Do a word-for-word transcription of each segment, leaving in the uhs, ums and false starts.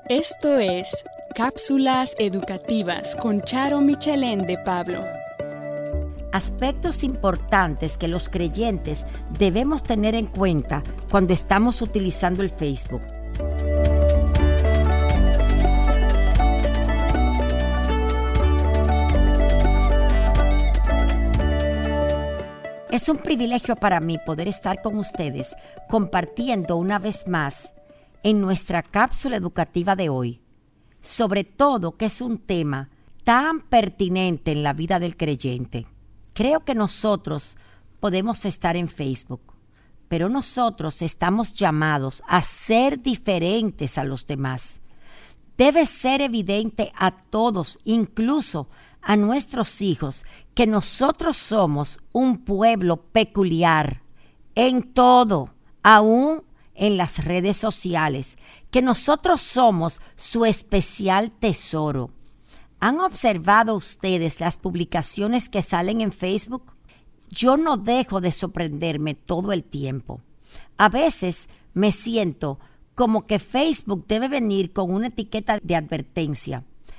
Esto es Cápsulas Educativas con Charo Michelén de Pablo. Aspectos importantes que los creyentes debemos tener en cuenta cuando estamos utilizando el Facebook. Es un privilegio para mí poder estar con ustedes compartiendo una vez más en nuestra cápsula educativa de hoy, sobre todo que es un tema tan pertinente en la vida del creyente. Creo que nosotros podemos estar en Facebook, pero nosotros estamos llamados a ser diferentes a los demás. Debe ser evidente a todos, incluso a nuestros hijos, que nosotros somos un pueblo peculiar en todo, aún en las redes sociales, que nosotros somos su especial tesoro. ¿Han observado ustedes las publicaciones que salen en Facebook? Yo no dejo de sorprenderme todo el tiempo. A veces me siento como que Facebook debe venir con una etiqueta de advertencia.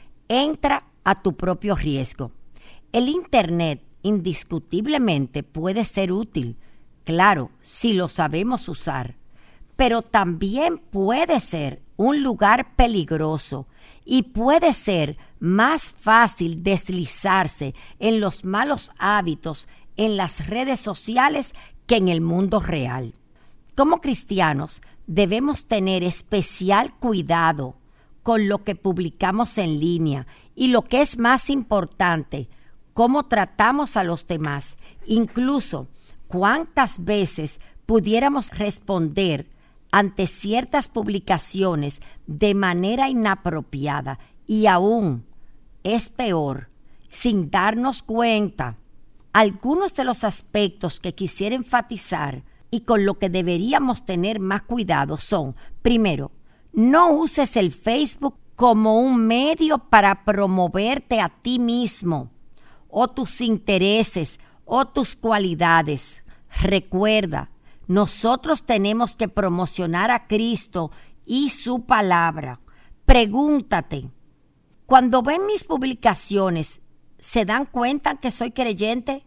Entra a tu propio riesgo. El Internet indiscutiblemente puede ser útil, claro, si lo sabemos usar, pero también puede ser un lugar peligroso y puede ser más fácil deslizarse en los malos hábitos en las redes sociales que en el mundo real. Como cristianos debemos tener especial cuidado con lo que publicamos en línea y, lo que es más importante, cómo tratamos a los demás, incluso cuántas veces pudiéramos responder ante ciertas publicaciones de manera inapropiada y aún, es peor, sin darnos cuenta. Algunos de los aspectos que quisiera enfatizar y con lo que deberíamos tener más cuidado son: primero, no uses el Facebook como un medio para promoverte a ti mismo o tus intereses o tus cualidades. Recuerda, nosotros tenemos que promocionar a Cristo y su palabra. Pregúntate, cuando ven mis publicaciones, ¿se dan cuenta que soy creyente?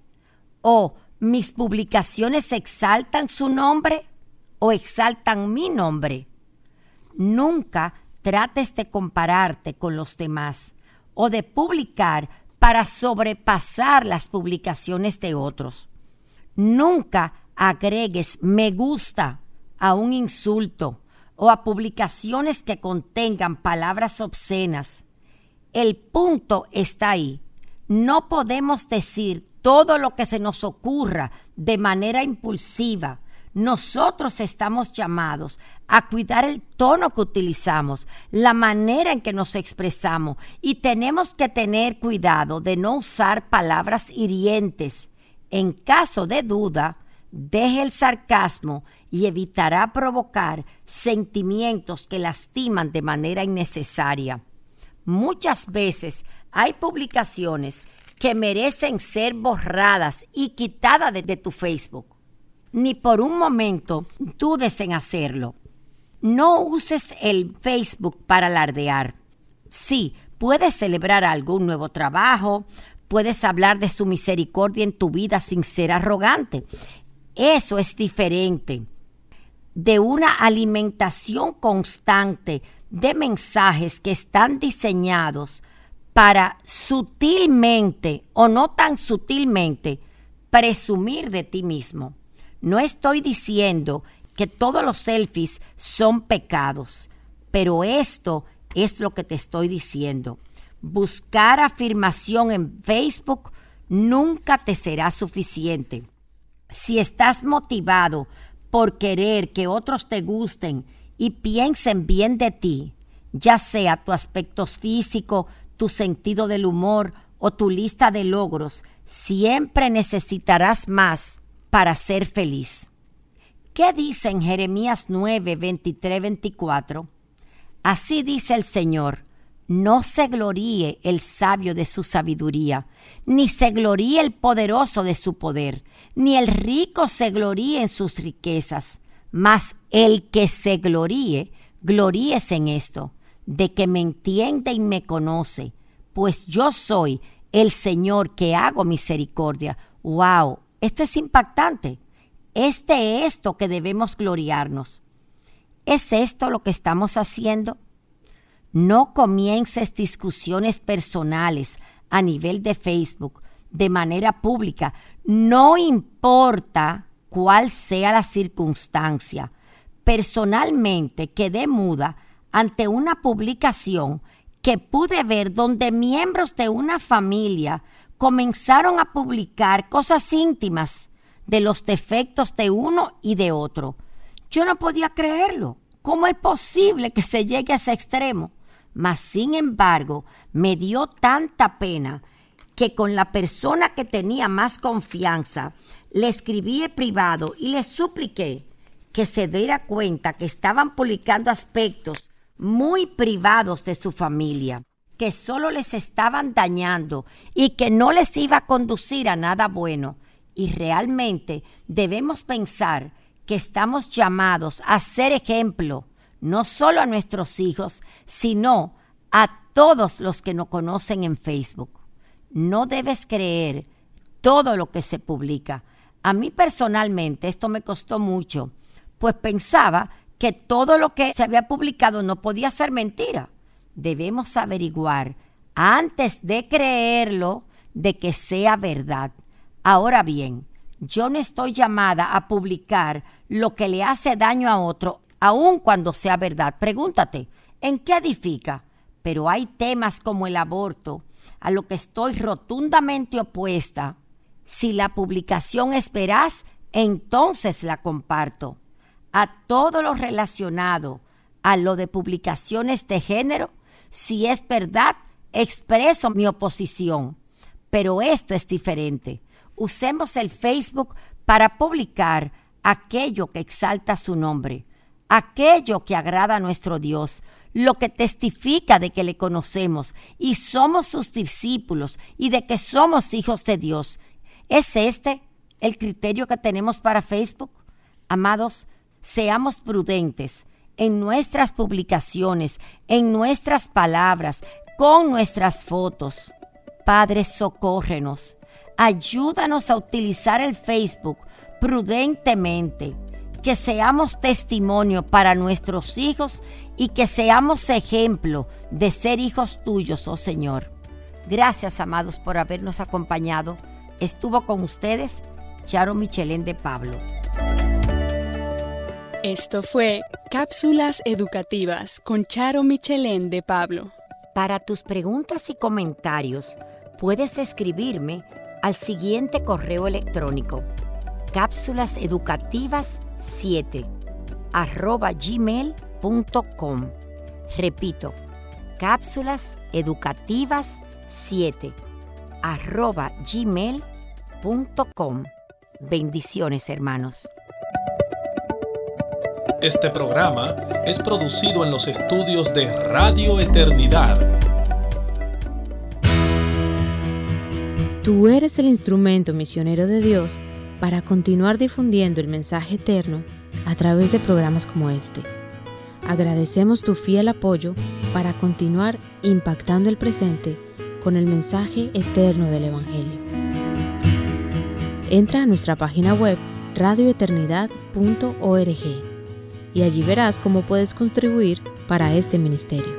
¿O mis publicaciones exaltan su nombre o exaltan mi nombre? Nunca trates de compararte con los demás o de publicar para sobrepasar las publicaciones de otros. Nunca agregues me gusta a un insulto o a publicaciones que contengan palabras obscenas. El punto está ahí. No podemos decir todo lo que se nos ocurra de manera impulsiva. Nosotros estamos llamados a cuidar el tono que utilizamos, la manera en que nos expresamos, y tenemos que tener cuidado de no usar palabras hirientes. En caso de duda, deje el sarcasmo y evitará provocar sentimientos que lastiman de manera innecesaria. Muchas veces hay publicaciones que merecen ser borradas y quitadas de, de tu Facebook. Ni por un momento dudes en hacerlo. No uses el Facebook para alardear. Sí, puedes celebrar algún nuevo trabajo, puedes hablar de su misericordia en tu vida sin ser arrogante. Eso es diferente de una alimentación constante de mensajes que están diseñados para sutilmente o no tan sutilmente presumir de ti mismo. No estoy diciendo que todos los selfies son pecados, pero esto es lo que te estoy diciendo. Buscar afirmación en Facebook nunca te será suficiente. Si estás motivado por querer que otros te gusten y piensen bien de ti, ya sea tu aspecto físico, tu sentido del humor o tu lista de logros, siempre necesitarás más para ser feliz. ¿Qué dice en Jeremías nueve, veintitrés, veinticuatro? Así dice el Señor: no se gloríe el sabio de su sabiduría, ni se gloríe el poderoso de su poder, ni el rico se gloríe en sus riquezas, mas el que se gloríe, gloríese en esto, de que me entiende y me conoce, pues yo soy el Señor que hago misericordia. ¡Wow! Esto es impactante. Es de esto que debemos gloriarnos. ¿Es esto lo que estamos haciendo? No comiences discusiones personales a nivel de Facebook de manera pública. No importa cuál sea la circunstancia. Personalmente quedé muda ante una publicación que pude ver donde miembros de una familia comenzaron a publicar cosas íntimas de los defectos de uno y de otro. Yo no podía creerlo. ¿Cómo es posible que se llegue a ese extremo? Mas, sin embargo, me dio tanta pena que con la persona que tenía más confianza, le escribí en privado y le supliqué que se diera cuenta que estaban publicando aspectos muy privados de su familia, que solo les estaban dañando y que no les iba a conducir a nada bueno. Y realmente debemos pensar que estamos llamados a ser ejemplo, no solo a nuestros hijos, sino a todos los que nos conocen en Facebook. No debes creer todo lo que se publica. A mí personalmente esto me costó mucho, pues pensaba que todo lo que se había publicado no podía ser mentira. Debemos averiguar antes de creerlo de que sea verdad. Ahora bien, yo no estoy llamada a publicar lo que le hace daño a otro, aun cuando sea verdad. Pregúntate, ¿en qué edifica? Pero hay temas como el aborto, a lo que estoy rotundamente opuesta. Si la publicación es veraz, entonces la comparto. A todo lo relacionado a lo de publicaciones de género, si es verdad, expreso mi oposición. Pero esto es diferente. Usemos el Facebook para publicar aquello que exalta su nombre, aquello que agrada a nuestro Dios, lo que testifica de que le conocemos y somos sus discípulos y de que somos hijos de Dios. ¿Es este el criterio que tenemos para Facebook? Amados, seamos prudentes en nuestras publicaciones, en nuestras palabras, con nuestras fotos. Padre, socórrenos. Ayúdanos a utilizar el Facebook prudentemente, que seamos testimonio para nuestros hijos y que seamos ejemplo de ser hijos tuyos, oh Señor. Gracias, amados, por habernos acompañado. Estuvo con ustedes Charo Michelén de Pablo. Esto fue Cápsulas Educativas con Charo Michelén de Pablo. Para tus preguntas y comentarios, puedes escribirme al siguiente correo electrónico: cápsulaseducativas siete arroba gmail punto com. Repito, cápsulaseducativas siete arroba gmail punto com. Bendiciones, hermanos. Este programa es producido en los estudios de Radio Eternidad. Tú eres el instrumento misionero de Dios para continuar difundiendo el mensaje eterno a través de programas como este. Agradecemos tu fiel apoyo para continuar impactando el presente con el mensaje eterno del Evangelio. Entra a nuestra página web radio eternidad punto org y allí verás cómo puedes contribuir para este ministerio.